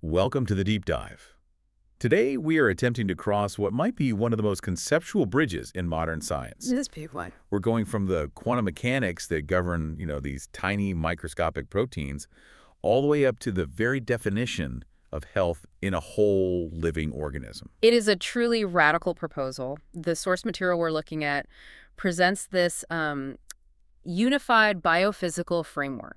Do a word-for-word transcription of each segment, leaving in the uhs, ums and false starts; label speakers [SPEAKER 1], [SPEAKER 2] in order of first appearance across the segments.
[SPEAKER 1] Welcome to the Deep Dive. Today, we are attempting to cross what might be one of the most conceptual bridges in modern science.
[SPEAKER 2] This big one.
[SPEAKER 1] We're going from the quantum mechanics that govern, you know, these tiny microscopic proteins, all the way up to the very definition of health in a whole living organism.
[SPEAKER 2] It is a truly radical proposal. The source material we're looking at presents this um, unified biophysical framework.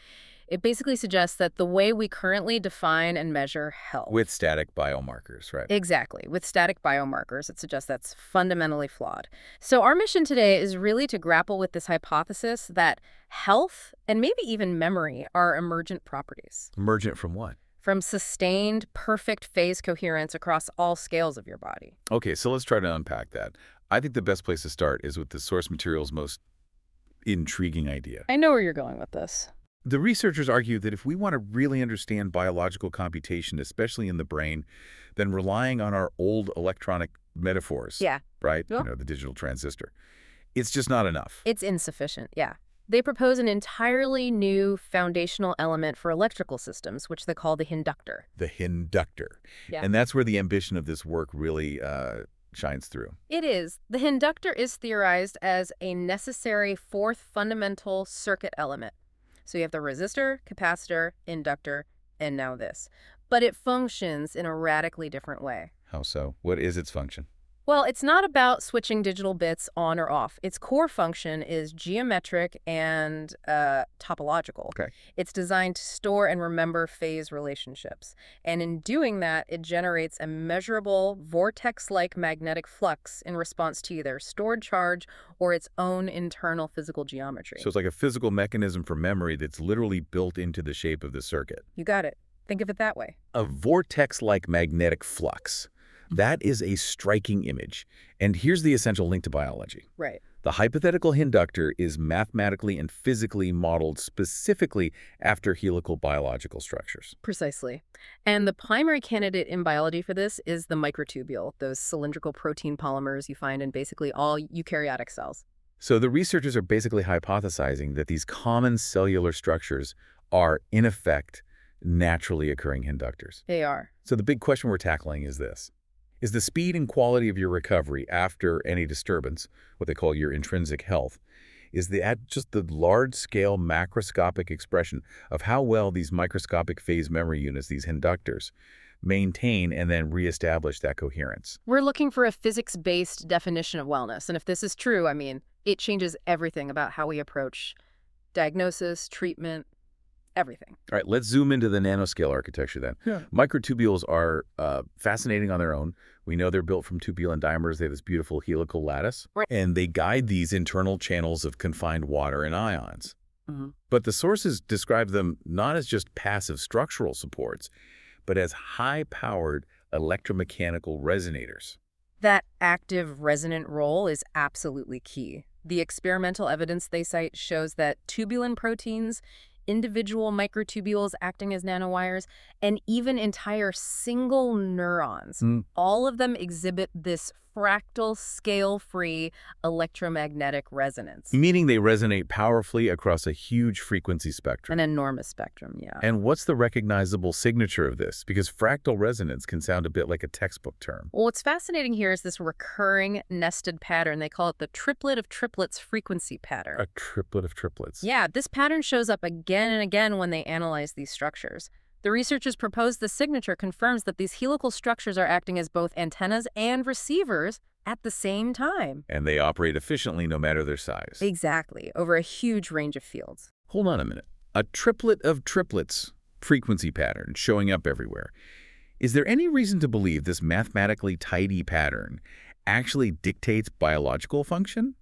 [SPEAKER 2] It basically suggests that the way we currently define and measure health.
[SPEAKER 1] With static biomarkers, right?
[SPEAKER 2] Exactly. With static biomarkers, it suggests that's fundamentally flawed. So our mission today is really to grapple with this hypothesis that health and maybe even memory are emergent properties.
[SPEAKER 1] Emergent from what?
[SPEAKER 2] From sustained, perfect phase coherence across all scales of your body.
[SPEAKER 1] Okay, so let's try to unpack that. I think the best place to start is with the source material's most intriguing idea.
[SPEAKER 2] I know where you're going with this.
[SPEAKER 1] The researchers argue that if we want to really understand biological computation, especially in the brain, then relying on our old electronic metaphors,
[SPEAKER 2] Yeah.
[SPEAKER 1] right,
[SPEAKER 2] Yeah.
[SPEAKER 1] you know, the digital transistor, it's just not enough.
[SPEAKER 2] It's insufficient, yeah. They propose an entirely new foundational element for electrical systems, which they call the inductor.
[SPEAKER 1] The inductor.
[SPEAKER 2] Yeah.
[SPEAKER 1] And that's where the ambition of this work really uh, shines through.
[SPEAKER 2] It is. The inductor is theorized as a necessary fourth fundamental circuit element. So you have the resistor, capacitor, inductor, and now this. But it functions in a radically different way.
[SPEAKER 1] How so? What is its function?
[SPEAKER 2] Well, it's not about switching digital bits on or off. Its core function is geometric and uh, topological.
[SPEAKER 1] Okay.
[SPEAKER 2] It's designed to store and remember phase relationships. And in doing that, it generates a measurable vortex-like magnetic flux in response to either stored charge or its own internal physical geometry.
[SPEAKER 1] So it's like a physical mechanism for memory that's literally built into the shape of the circuit.
[SPEAKER 2] You got it. Think of it that way.
[SPEAKER 1] A vortex-like magnetic flux. That is a striking image. And here's the essential link to biology.
[SPEAKER 2] Right.
[SPEAKER 1] The hypothetical inductor is mathematically and physically modeled specifically after helical biological structures.
[SPEAKER 2] Precisely. And the primary candidate in biology for this is the microtubule, those cylindrical protein polymers you find in basically all eukaryotic cells.
[SPEAKER 1] So the researchers are basically hypothesizing that these common cellular structures are, in effect, naturally occurring inductors.
[SPEAKER 2] They are.
[SPEAKER 1] So the big question we're tackling is this. Is the speed and quality of your recovery after any disturbance, what they call your intrinsic health, is that just the large-scale macroscopic expression of how well these microscopic phase memory units, these inductors, maintain and then reestablish that coherence?
[SPEAKER 2] We're looking for a physics-based definition of wellness. And if this is true, I mean, it changes everything about how we approach diagnosis, treatment, everything.
[SPEAKER 1] All right, let's zoom into the nanoscale architecture then.
[SPEAKER 2] Yeah.
[SPEAKER 1] Microtubules are uh, fascinating on their own. We know they're built from tubulin dimers. They have this beautiful helical lattice.
[SPEAKER 2] Right.
[SPEAKER 1] And they guide these internal channels of confined water and ions.
[SPEAKER 2] Mm-hmm.
[SPEAKER 1] But the sources describe them not as just passive structural supports, but as high-powered electromechanical resonators.
[SPEAKER 2] That active resonant role is absolutely key. The experimental evidence they cite shows that tubulin proteins, individual microtubules acting as nanowires, and even entire single neurons.
[SPEAKER 1] Mm.
[SPEAKER 2] All of them exhibit this fractal, scale-free electromagnetic resonance.
[SPEAKER 1] Meaning they resonate powerfully across a huge frequency spectrum.
[SPEAKER 2] An enormous spectrum, yeah.
[SPEAKER 1] And what's the recognizable signature of this? Because fractal resonance can sound a bit like a textbook term.
[SPEAKER 2] Well, what's fascinating here is this recurring nested pattern. They call it the triplet of triplets frequency pattern.
[SPEAKER 1] A triplet of triplets.
[SPEAKER 2] Yeah, this pattern shows up again and again when they analyze these structures. The researchers propose the signature confirms that these helical structures are acting as both antennas and receivers at the same time.
[SPEAKER 1] And they operate efficiently no matter their size.
[SPEAKER 2] Exactly, over a huge range of fields.
[SPEAKER 1] Hold on a minute. A triplet of triplets frequency pattern showing up everywhere. Is there any reason to believe this mathematically tidy pattern actually dictates biological function?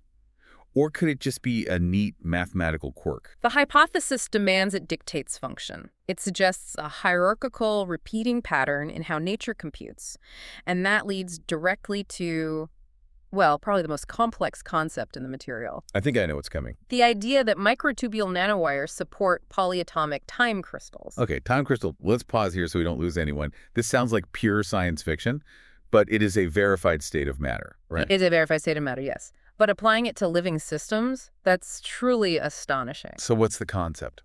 [SPEAKER 1] Or could it just be a neat mathematical quirk?
[SPEAKER 2] The hypothesis demands it dictates function. It suggests a hierarchical, repeating pattern in how nature computes. And that leads directly to, well, probably the most complex concept in the material.
[SPEAKER 1] I think I know what's coming.
[SPEAKER 2] The idea that microtubule nanowires support polyatomic time crystals.
[SPEAKER 1] Okay, time crystal, let's pause here so we don't lose anyone. This sounds like pure science fiction, but it is a verified state of matter, right?
[SPEAKER 2] It is a verified state of matter, yes. But applying it to living systems, that's truly astonishing.
[SPEAKER 1] So what's the concept?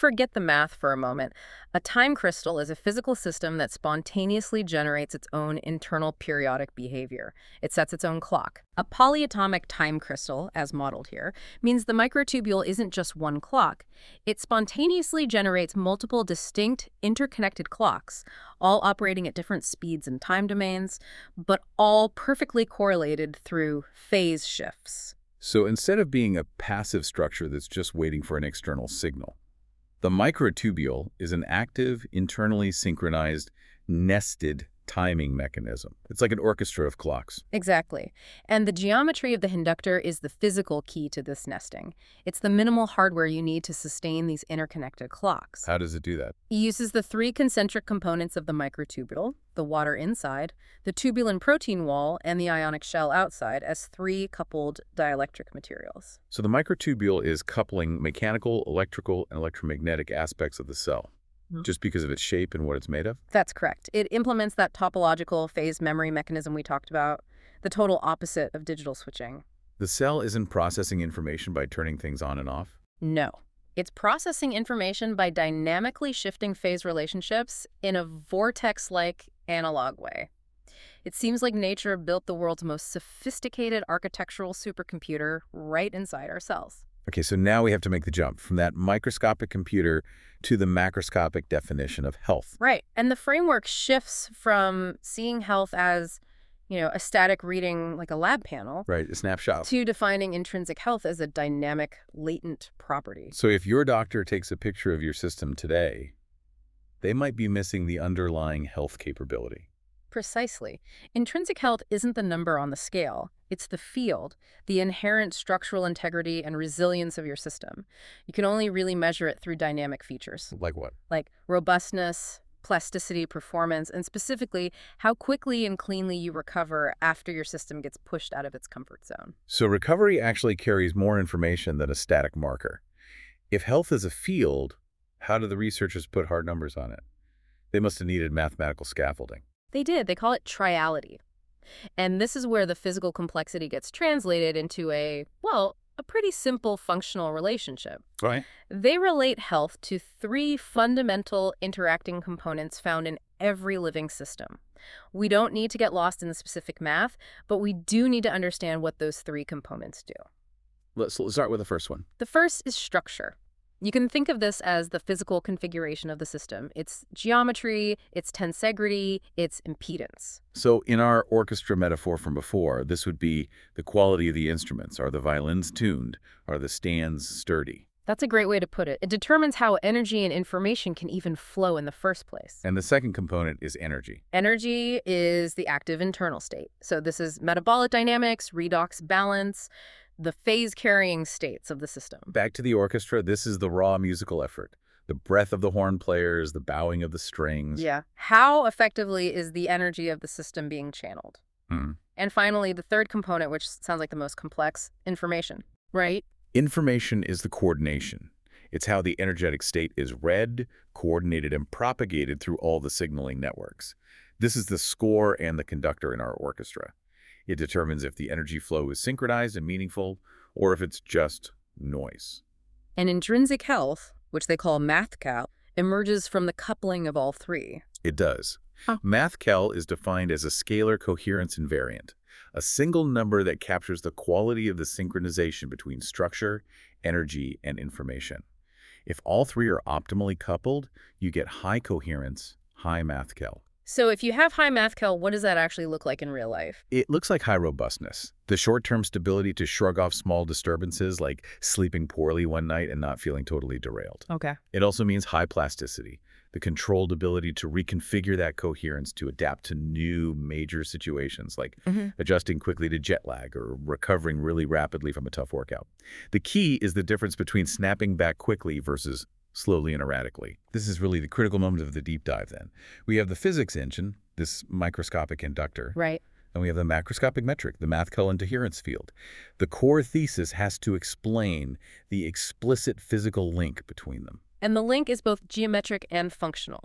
[SPEAKER 2] Forget the math for a moment. A time crystal is a physical system that spontaneously generates its own internal periodic behavior. It sets its own clock. A polyatomic time crystal, as modeled here, means the microtubule isn't just one clock. It spontaneously generates multiple distinct, interconnected clocks, all operating at different speeds and time domains, but all perfectly correlated through phase shifts.
[SPEAKER 1] So instead of being a passive structure that's just waiting for an external signal, the microtubule is an active, internally synchronized, nested timing mechanism. It's like an orchestra of clocks.
[SPEAKER 2] Exactly. And the geometry of the inductor is the physical key to this nesting. It's the minimal hardware you need to sustain these interconnected clocks.
[SPEAKER 1] How does it do that?
[SPEAKER 2] It uses the three concentric components of the microtubule, the water inside, the tubulin protein wall, and the ionic shell outside as three coupled dielectric materials.
[SPEAKER 1] So the microtubule is coupling mechanical, electrical, and electromagnetic aspects of the cell,
[SPEAKER 2] Mhm.
[SPEAKER 1] just because of its shape and what it's made of?
[SPEAKER 2] That's correct. It implements that topological phase memory mechanism we talked about, the total opposite of digital switching.
[SPEAKER 1] The cell isn't processing information by turning things on and off?
[SPEAKER 2] No. It's processing information by dynamically shifting phase relationships in a vortex-like analog way. It seems like nature built the world's most sophisticated architectural supercomputer right inside our cells.
[SPEAKER 1] Okay, so now we have to make the jump from that microscopic computer to the macroscopic definition of health.
[SPEAKER 2] Right. And the framework shifts from seeing health as, you know, a static reading like a lab panel,
[SPEAKER 1] Right, a snapshot.
[SPEAKER 2] to defining intrinsic health as a dynamic, latent property.
[SPEAKER 1] So if your doctor takes a picture of your system today, they might be missing the underlying health capability.
[SPEAKER 2] Precisely. Intrinsic health isn't the number on the scale. It's the field, the inherent structural integrity and resilience of your system. You can only really measure it through dynamic features,
[SPEAKER 1] Like what?
[SPEAKER 2] like robustness, plasticity, performance, and specifically how quickly and cleanly you recover after your system gets pushed out of its comfort zone.
[SPEAKER 1] So recovery actually carries more information than a static marker. If health is a field, how do the researchers put hard numbers on it? They must have needed mathematical scaffolding.
[SPEAKER 2] They did. They call it triality. And this is where the physical complexity gets translated into a, well, a pretty simple functional relationship.
[SPEAKER 1] Right.
[SPEAKER 2] They relate health to three fundamental interacting components found in every living system. We don't need to get lost in the specific math, but we do need to understand what those three components do.
[SPEAKER 1] Let's, let's start with the first one.
[SPEAKER 2] The first is structure. You can think of this as the physical configuration of the system. Its geometry, its tensegrity, its impedance.
[SPEAKER 1] So in our orchestra metaphor from before, this would be the quality of the instruments. Are the violins tuned? Are the stands sturdy?
[SPEAKER 2] That's a great way to put it. It determines how energy and information can even flow in the first place.
[SPEAKER 1] And the second component is energy.
[SPEAKER 2] Energy is the active internal state. So this is metabolic dynamics, redox balance, the phase-carrying states of the system.
[SPEAKER 1] Back to the orchestra, this is the raw musical effort. The breath of the horn players, the bowing of the strings.
[SPEAKER 2] Yeah. How effectively is the energy of the system being channeled?
[SPEAKER 1] Hmm.
[SPEAKER 2] And finally, the third component, which sounds like the most complex, information, right?
[SPEAKER 1] Information is the coordination. It's how the energetic state is read, coordinated, and propagated through all the signaling networks. This is the score and the conductor in our orchestra. It determines if the energy flow is synchronized and meaningful, or if it's just noise.
[SPEAKER 2] And intrinsic health, which they call MathCal, emerges from the coupling of all three.
[SPEAKER 1] It does.
[SPEAKER 2] Huh.
[SPEAKER 1] MathCal is defined as a scalar coherence invariant, a single number that captures the quality of the synchronization between structure, energy, and information. If all three are optimally coupled, you get high coherence, high MathCal.
[SPEAKER 2] So if you have high MathCal, what does that actually look like in real life?
[SPEAKER 1] It looks like high robustness, the short-term stability to shrug off small disturbances like sleeping poorly one night and not feeling totally derailed.
[SPEAKER 2] Okay.
[SPEAKER 1] It also means high plasticity, the controlled ability to reconfigure that coherence to adapt to new major situations like
[SPEAKER 2] Mm-hmm.
[SPEAKER 1] adjusting quickly to jet lag or recovering really rapidly from a tough workout. The key is the difference between snapping back quickly versus slowly and erratically. This is really the critical moment of the deep dive then. We have the physics engine, this microscopic inductor,
[SPEAKER 2] Right.
[SPEAKER 1] and we have the macroscopic metric, the MathCal interference field. The core thesis has to explain the explicit physical link between them.
[SPEAKER 2] And the link is both geometric and functional.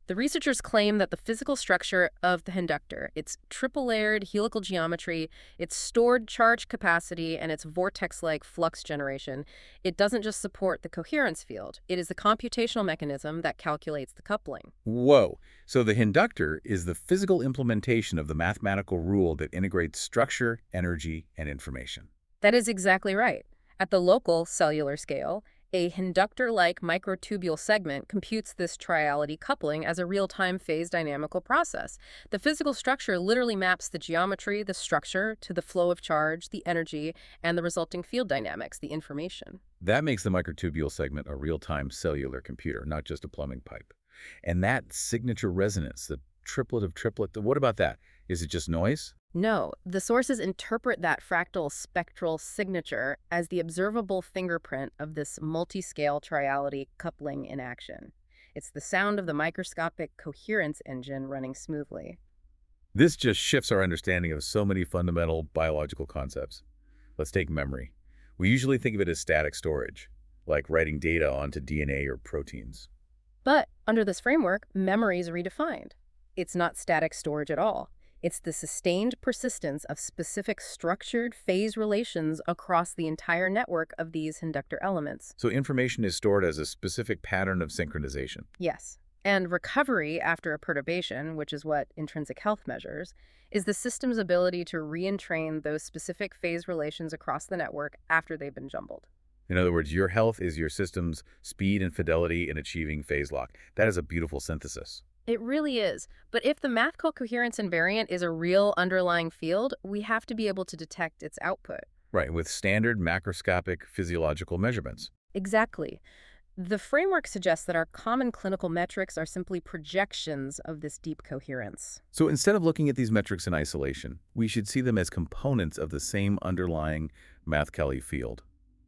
[SPEAKER 2] The researchers claim that the physical structure of the inductor, its triple-layered helical geometry, its stored charge capacity, and its vortex-like flux generation, it doesn't just support the coherence field. It is the computational mechanism that calculates the coupling.
[SPEAKER 1] Whoa. So the inductor is the physical implementation of the mathematical rule that integrates structure, energy, and information.
[SPEAKER 2] That is exactly right. At the local cellular scale, a inductor-like microtubule segment computes this triality coupling as a real-time phase dynamical process. The physical structure literally maps the geometry, the structure, to the flow of charge, the energy, and the resulting field dynamics, the information.
[SPEAKER 1] That makes the microtubule segment a real-time cellular computer, not just a plumbing pipe. And that signature resonance, the triplet of triplet, what about that? Is it just noise?
[SPEAKER 2] No, the sources interpret that fractal spectral signature as the observable fingerprint of this multi-scale triality coupling in action. It's the sound of the microscopic coherence engine running smoothly.
[SPEAKER 1] This just shifts our understanding of so many fundamental biological concepts. Let's take memory. We usually think of it as static storage, like writing data onto D N A or proteins.
[SPEAKER 2] But under this framework, memory is redefined. It's not static storage at all. It's the sustained persistence of specific structured phase relations across the entire network of these inductor elements.
[SPEAKER 1] So information is stored as a specific pattern of synchronization.
[SPEAKER 2] Yes. And recovery after a perturbation, which is what intrinsic health measures, is the system's ability to re-entrain those specific phase relations across the network after they've been jumbled.
[SPEAKER 1] In other words, your health is your system's speed and fidelity in achieving phase lock. That is a beautiful synthesis.
[SPEAKER 2] It really is. But if the math coherence invariant is a real underlying field, we have to be able to detect its output.
[SPEAKER 1] Right, with standard macroscopic physiological measurements.
[SPEAKER 2] Exactly. The framework suggests that our common clinical metrics are simply projections of this deep coherence.
[SPEAKER 1] So instead of looking at these metrics in isolation, we should see them as components of the same underlying math-cali field.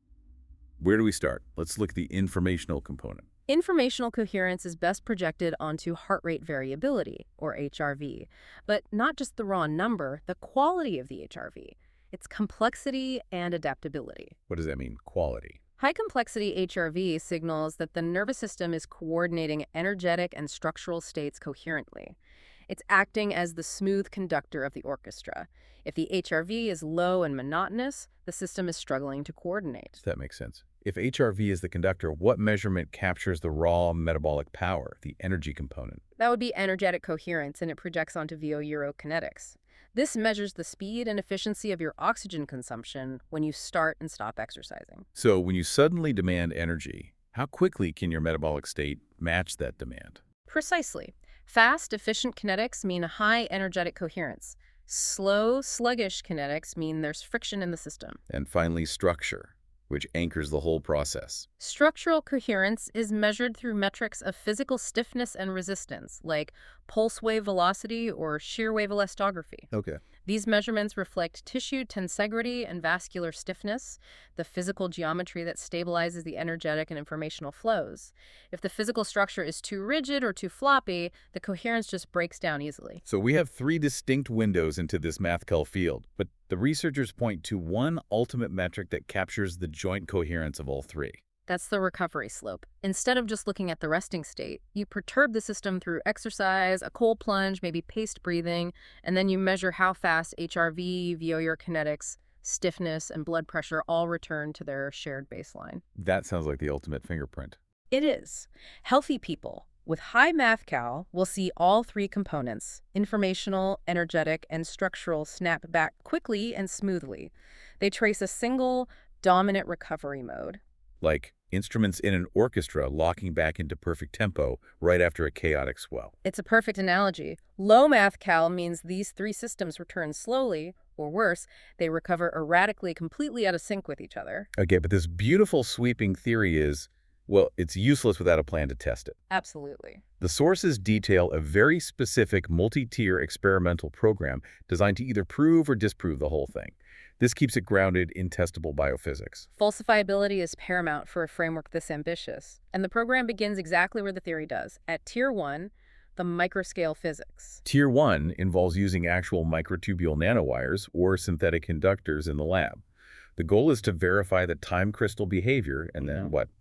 [SPEAKER 1] Where do we start? Let's look at the informational component.
[SPEAKER 2] Informational coherence is best projected onto heart rate variability, or H R V, but not just the raw number, the quality of the H R V, its complexity and adaptability.
[SPEAKER 1] What does that mean, quality?
[SPEAKER 2] High-complexity H R V signals that the nervous system is coordinating energetic and structural states coherently. It's acting as the smooth conductor of the orchestra. If the H R V is low and monotonous, the system is struggling to coordinate.
[SPEAKER 1] That makes sense. If H R V is the conductor, what measurement captures the raw metabolic power, the energy component?
[SPEAKER 2] That would be energetic coherence, and it projects onto V O urokinetics. This measures the speed and efficiency of your oxygen consumption when you start and stop exercising.
[SPEAKER 1] So when you suddenly demand energy, how quickly can your metabolic state match that demand?
[SPEAKER 2] Precisely. Fast, efficient kinetics mean high energetic coherence. Slow, sluggish kinetics mean there's friction in the system.
[SPEAKER 1] And finally, structure, which anchors the whole process.
[SPEAKER 2] Structural coherence is measured through metrics of physical stiffness and resistance, like pulse wave velocity or shear wave elastography.
[SPEAKER 1] Okay.
[SPEAKER 2] These measurements reflect tissue tensegrity and vascular stiffness, the physical geometry that stabilizes the energetic and informational flows. If the physical structure is too rigid or too floppy, the coherence just breaks down easily.
[SPEAKER 1] So we have three distinct windows into this math-cal field, but the researchers point to one ultimate metric that captures the joint coherence of all three.
[SPEAKER 2] That's the recovery slope. Instead of just looking at the resting state, you perturb the system through exercise, a cold plunge, maybe paced breathing, and then you measure how fast H R V, V O urokinetics, stiffness, and blood pressure all return to their shared baseline.
[SPEAKER 1] That sounds like the ultimate fingerprint.
[SPEAKER 2] It is. Healthy people with high math-cal will see all three components, informational, energetic, and structural, snap back quickly and smoothly. They trace a single, dominant recovery mode.
[SPEAKER 1] Like instruments in an orchestra locking back into perfect tempo right after a chaotic swell.
[SPEAKER 2] It's a perfect analogy. Low math-cal means these three systems return slowly, or worse, they recover erratically, completely out of sync with each other.
[SPEAKER 1] Okay, but this beautiful sweeping theory is, well, it's useless without a plan to test it.
[SPEAKER 2] Absolutely.
[SPEAKER 1] The sources detail a very specific multi-tier experimental program designed to either prove or disprove the whole thing. This keeps it grounded in testable biophysics.
[SPEAKER 2] Falsifiability is paramount for a framework this ambitious, and the program begins exactly where the theory does, at Tier one, the microscale physics.
[SPEAKER 1] Tier one involves using actual microtubule nanowires or synthetic conductors in the lab. The goal is to verify the time crystal behavior and then, what, poke it.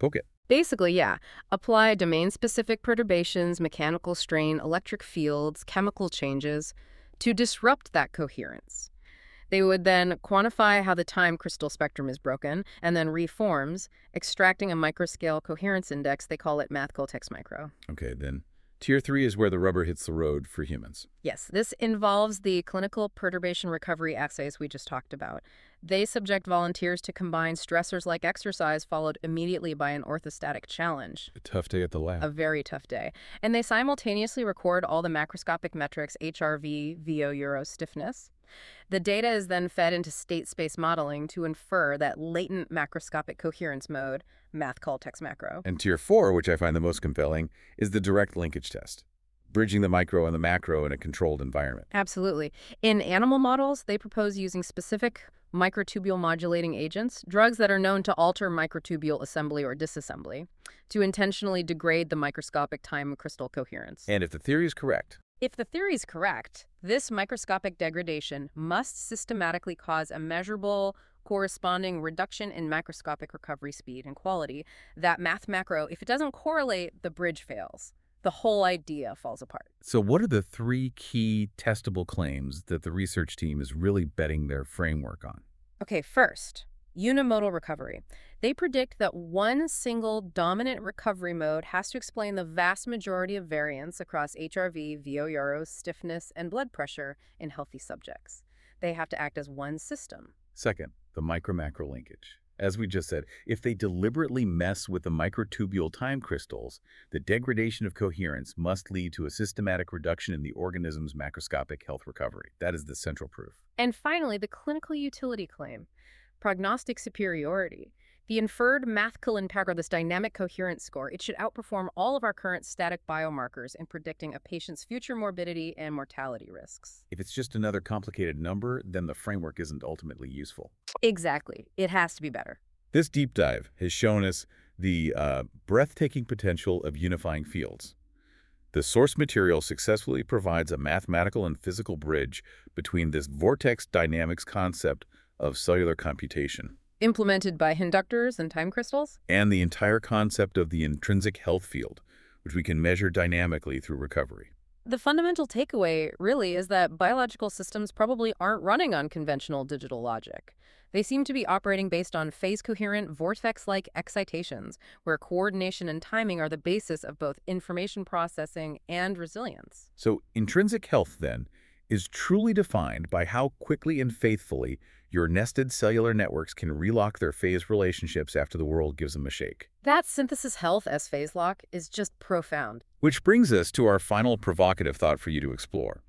[SPEAKER 2] Basically, yeah, apply domain-specific perturbations, mechanical strain, electric fields, chemical changes to disrupt that coherence. They would then quantify how the time crystal spectrum is broken and then reforms, extracting a microscale coherence index. They call it MathCoolText Micro.
[SPEAKER 1] Okay, then tier three is where the rubber hits the road for humans.
[SPEAKER 2] Yes, this involves the clinical perturbation recovery assays we just talked about. They subject volunteers to combined stressors like exercise followed immediately by an orthostatic challenge.
[SPEAKER 1] A tough day at the lab.
[SPEAKER 2] A very tough day. And they simultaneously record all the macroscopic metrics, H R V, V O Euro stiffness. The data is then fed into state space modeling to infer that latent macroscopic coherence mode, MathCoolText Macro.
[SPEAKER 1] And tier four, which I find the most compelling, is the direct linkage test, bridging the micro and the macro in a controlled environment.
[SPEAKER 2] Absolutely. In animal models, they propose using specific microtubule modulating agents, drugs that are known to alter microtubule assembly or disassembly, to intentionally degrade the microscopic time crystal coherence.
[SPEAKER 1] And if the theory is correct,
[SPEAKER 2] If the theory is correct, this microscopic degradation must systematically cause a measurable corresponding reduction in macroscopic recovery speed and quality. That math macro, if it doesn't correlate, the bridge fails. The whole idea falls apart.
[SPEAKER 1] so what are the three key testable claims that the research team is really betting their framework on?
[SPEAKER 2] Okay, first, unimodal recovery. They predict that one single dominant recovery mode has to explain the vast majority of variance across H R V, V O Euro, stiffness, and blood pressure in healthy subjects. They have to act as one system.
[SPEAKER 1] Second, the micro-macro linkage. As we just said, if they deliberately mess with the microtubule time crystals, the degradation of coherence must lead to a systematic reduction in the organism's macroscopic health recovery. That is the central proof.
[SPEAKER 2] And finally, the clinical utility claim, prognostic superiority. The inferred mathcal impact, or this dynamic coherence score, it should outperform all of our current static biomarkers in predicting a patient's future morbidity and mortality risks.
[SPEAKER 1] If it's just another complicated number, then the framework isn't ultimately useful.
[SPEAKER 2] Exactly. It has to be better.
[SPEAKER 1] This deep dive has shown us the uh, breathtaking potential of unifying fields. The source material successfully provides a mathematical and physical bridge between this vortex dynamics concept of cellular computation
[SPEAKER 2] Implemented by inductors and time crystals?
[SPEAKER 1] and the entire concept of the intrinsic health field, which we can measure dynamically through recovery.
[SPEAKER 2] The fundamental takeaway, really, is that biological systems probably aren't running on conventional digital logic. They seem to be operating based on phase-coherent, vortex-like excitations, where coordination and timing are the basis of both information processing and resilience.
[SPEAKER 1] So intrinsic health, then, is truly defined by how quickly and faithfully your nested cellular networks can relock their phase relationships after the world gives them a shake.
[SPEAKER 2] That synthesis health as phase lock is just profound.
[SPEAKER 1] Which brings us to our final provocative thought for you to explore.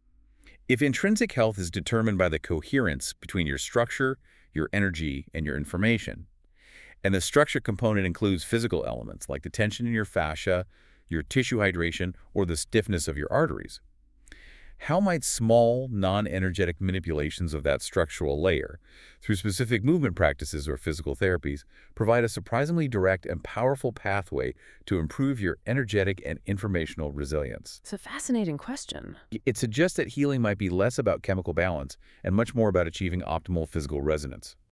[SPEAKER 1] If intrinsic health is determined by the coherence between your structure, your energy, and your information, and the structure component includes physical elements like the tension in your fascia, your tissue hydration, or the stiffness of your arteries, how might small, non-energetic manipulations of that structural layer, through specific movement practices or physical therapies, provide a surprisingly direct and powerful pathway to improve your energetic and informational resilience?
[SPEAKER 2] It's a fascinating question.
[SPEAKER 1] It suggests that healing might be less about chemical balance and much more about achieving optimal physical resonance.